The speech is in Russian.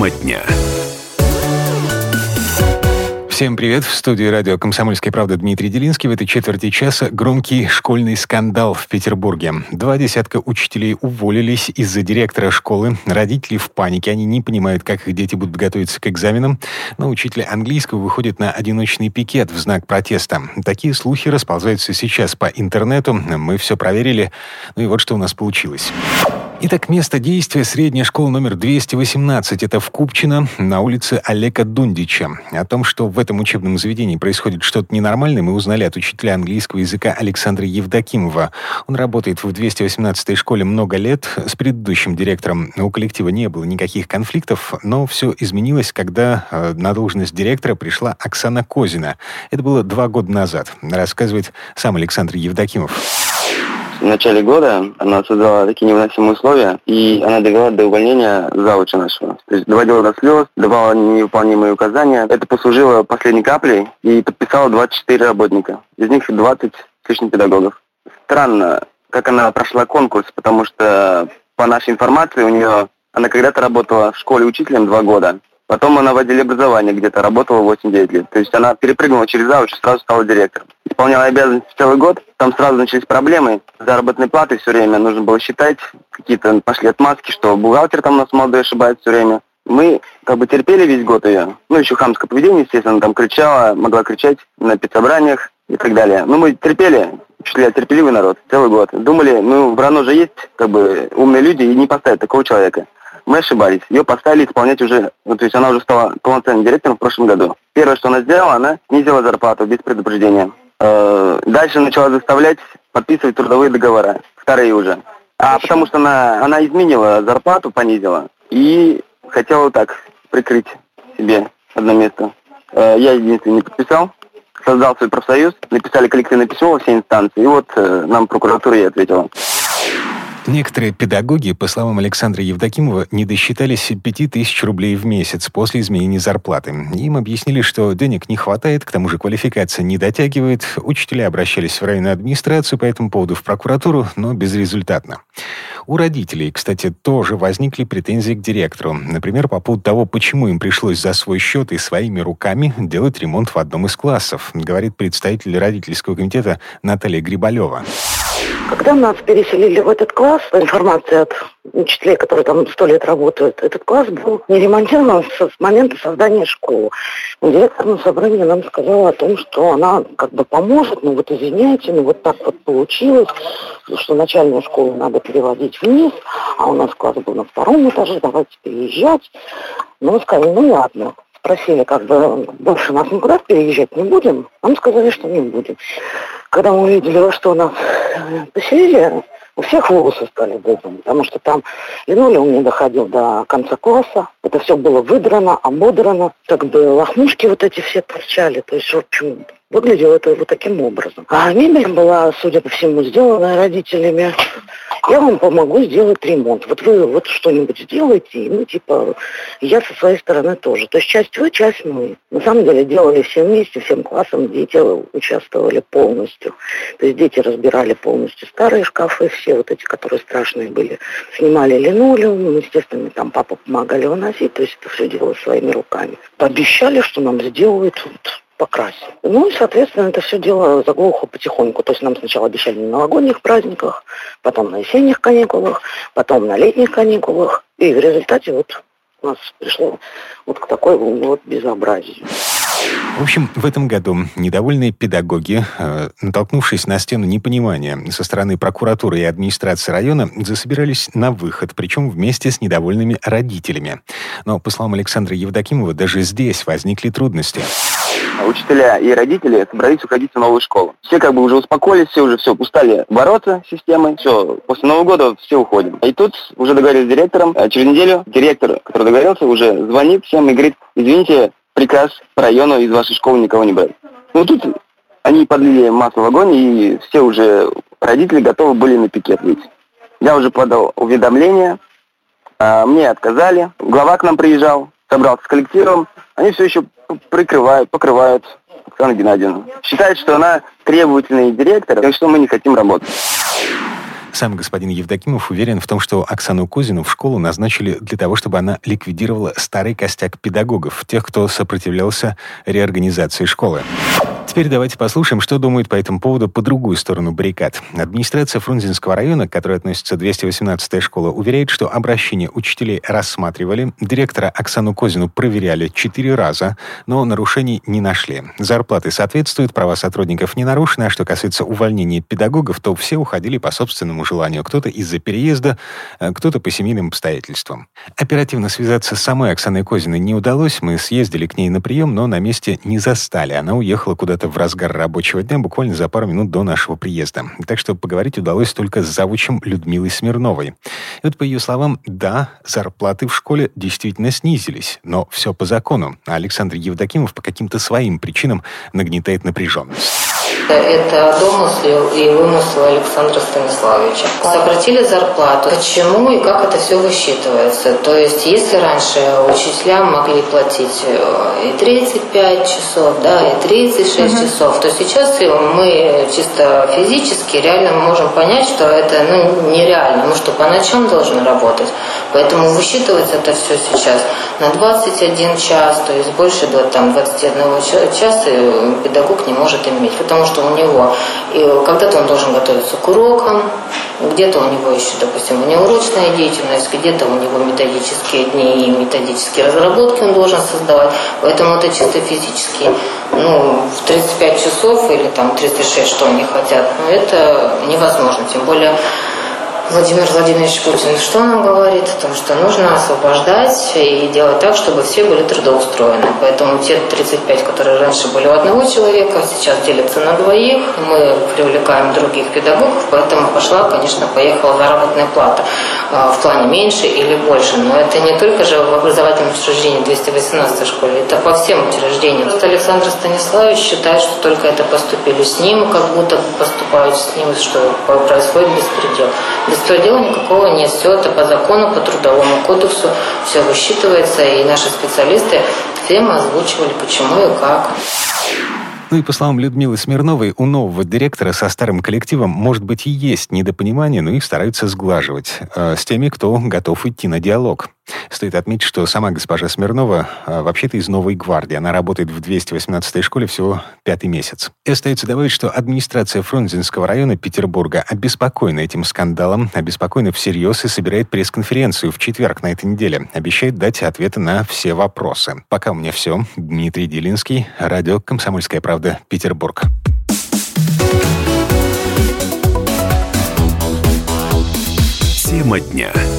Тема дня. Всем привет! В студии радио «Комсомольская правда» Дмитрий Делинский. В этой четверти часа громкий школьный скандал в Петербурге. 20 учителей уволились из-за директора школы. Родители в панике. Они не понимают, как их дети будут готовиться к экзаменам. Но учитель английского выходит на одиночный пикет в знак протеста. Такие слухи расползаются сейчас по интернету. Мы все проверили. Ну и вот что у нас получилось. Итак, место действия — средняя школа номер 218. Это в Купчино, на улице Олега Дундича. О том, что в этом учебном заведении происходит что-то ненормальное, мы узнали от учителя английского языка Александра Евдокимова. Он работает в 218-й школе много лет. С предыдущим директором у коллектива не было никаких конфликтов, но все изменилось, когда на должность директора пришла Оксана Козина. Это было 2 года назад, рассказывает сам Александр Евдокимов. В начале года она создала такие невыносимые условия, и она довела до увольнения завуча нашего. То есть доводила до слез, давала невыполнимые указания. Это послужило последней каплей, и подписала 24 работника. Из них 20 с лишним педагогов. Странно, как она прошла конкурс, потому что, по нашей информации, она когда-то работала в школе учителем 2 года. Потом она в отделе образования где-то работала 8-9 лет. То есть она перепрыгнула через завуч и сразу стала директором. Исполняла обязанности целый год. Там сразу начались проблемы с заработной платой все время. Нужно было считать. Какие-то пошли отмазки, что бухгалтер там у нас молодой ошибается все время. Мы терпели весь год ее. Еще хамское поведение, естественно, там кричала, могла кричать на педсобраниях и так далее. Мы терпели. Учителя терпеливый народ целый год. Думали, в РАНО же есть умные люди и не поставят такого человека. Мы ошибались. Ее поставили исполнять уже, то есть она уже стала полноценным директором в прошлом году. Первое, что она сделала, она снизила зарплату без предупреждения. Дальше начала заставлять подписывать трудовые договора. Вторые уже. Потому что она изменила зарплату, понизила. И хотела прикрыть себе одно место. Я единственный не подписал. Создал свой профсоюз. Написали коллективное письмо во все инстанции. И нам прокуратура и ответила. Некоторые педагоги, по словам Александра Евдокимова, не досчитались 5000 рублей в месяц после изменения зарплаты. Им объяснили, что денег не хватает, к тому же квалификация не дотягивает. Учителя обращались в районную администрацию по этому поводу, в прокуратуру, но безрезультатно. У родителей, кстати, тоже возникли претензии к директору. Например, по поводу того, почему им пришлось за свой счет и своими руками делать ремонт в одном из классов, говорит представитель родительского комитета Наталья Грибалева. Когда нас переселили в этот класс, по информации от учителей, которые там 100 лет работают, этот класс был не ремонтирован с момента создания школы. Директор на собрании нам сказала о том, что она поможет, извиняйте, так получилось, что начальную школу надо переводить вниз, а у нас класс был на 2 этаже, давайте переезжать. Мы сказали, ладно. Спросили, больше нас никуда переезжать не будем. Нам сказали, что не будем. Когда мы увидели, во что нас поселили, у всех волосы стали дыбом, потому что там линолеум не доходил до конца класса. Это все было выдрано, ободрано. Лохмушки эти все торчали. То есть, в общем, выглядело это таким образом. А мебель была, судя по всему, сделана родителями. Я вам помогу сделать ремонт. Вы что-нибудь сделаете, и я со своей стороны тоже. То есть часть вы, часть мы. На самом деле делали все вместе, всем классом, дети участвовали полностью. То есть дети разбирали полностью старые шкафы, все эти, которые страшные были. Снимали линолеум, естественно, там папа помогали выносить, то есть это все делали своими руками. Пообещали, что нам сделают покрасить. И, соответственно, это все дело заглохло потихоньку. То есть нам сначала обещали на новогодних праздниках, потом на осенних каникулах, потом на летних каникулах. И в результате у нас пришло к такой безобразию. В общем, в этом году недовольные педагоги, натолкнувшись на стену непонимания со стороны прокуратуры и администрации района, засобирались на выход, причем вместе с недовольными родителями. Но, по словам Александра Евдокимова, даже здесь возникли трудности. Учителя и родители собрались уходить в новую школу. Все уже успокоились, все устали бороться с системой. Все, после Нового года все уходим. И тут уже договорились с директором. Через неделю директор, который договорился, уже звонит всем и говорит: извините, приказ по району из вашей школы никого не брать. Тут они подлили масло в огонь, и все уже родители готовы были на пикет выйти. Я уже подал уведомление, мне отказали. Глава к нам приезжал, собрался с коллективом. Они все еще покрывают Оксану Геннадьевну. Считают, что она требовательный директор, так что мы не хотим работать. Сам господин Евдокимов уверен в том, что Оксану Козину в школу назначили для того, чтобы она ликвидировала старый костяк педагогов, тех, кто сопротивлялся реорганизации школы. Теперь давайте послушаем, что думает по этому поводу по другую сторону баррикад. Администрация Фрунзенского района, к которой относится 218-я школа, уверяет, что обращение учителей рассматривали, директора Оксану Козину проверяли 4 раза, но нарушений не нашли. Зарплаты соответствуют, права сотрудников не нарушены, а что касается увольнения педагогов, то все уходили по собственному желанию. Кто-то из-за переезда, кто-то по семейным обстоятельствам. Оперативно связаться с самой Оксаной Козиной не удалось. Мы съездили к ней на прием, но на месте не застали. Она уехала куда-то в разгар рабочего дня, буквально за пару минут до нашего приезда. Так что поговорить удалось только с завучем Людмилой Смирновой. И вот по ее словам, да, зарплаты в школе действительно снизились, но все по закону. А Александр Евдокимов по каким-то своим причинам нагнетает напряженность. Это домысел и вымысел Александра Станиславовича. Сократили зарплату. Почему и как это все высчитывается? То есть, если раньше учителям могли платить и 35 часов, да, и 36 часов, то сейчас мы чисто физически реально можем понять, что это нереально. Мы что, по ночам должны работать? Поэтому высчитывается это все сейчас на 21 час, то есть больше 21 часа педагог не может иметь, потому что у него когда-то он должен готовиться к урокам, где-то у него еще, допустим, внеурочная деятельность, где-то у него методические дни и методические разработки он должен создавать. Поэтому это чисто физически, в 35 часов или 36, что они хотят, это невозможно. Тем более Владимир Владимирович Путин, что нам говорит? О том, что нужно освобождать и делать так, чтобы все были трудоустроены. Поэтому те 35, которые раньше были у одного человека, сейчас делятся на двоих. Мы привлекаем других педагогов, поэтому поехала заработная плата. В плане меньше или больше. Но это не только же в образовательном учреждении 218 школе, это по всем учреждениям. Просто Александр Станиславович считает, что только это поступили с ним, как будто поступают с ним, что происходит беспредел. Беспредела никакого нет. Все это по закону, по трудовому кодексу, все высчитывается, и наши специалисты всем озвучивали, почему и как. И по словам Людмилы Смирновой, у нового директора со старым коллективом, может быть, и есть недопонимание, но их стараются сглаживать с теми, кто готов идти на диалог. Стоит отметить, что сама госпожа Смирнова вообще-то из Новой гвардии. Она работает в 218-й школе всего 5-й месяц. И остается добавить, что администрация Фрунзенского района Петербурга обеспокоена этим скандалом, обеспокоена всерьез и собирает пресс-конференцию в четверг на этой неделе. Обещает дать ответы на все вопросы. Пока у меня все. Дмитрий Делинский, радио «Комсомольская правда», Петербург. Тема дня.